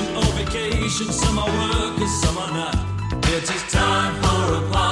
or vacation. Some are workers, some are not. It is time for a party.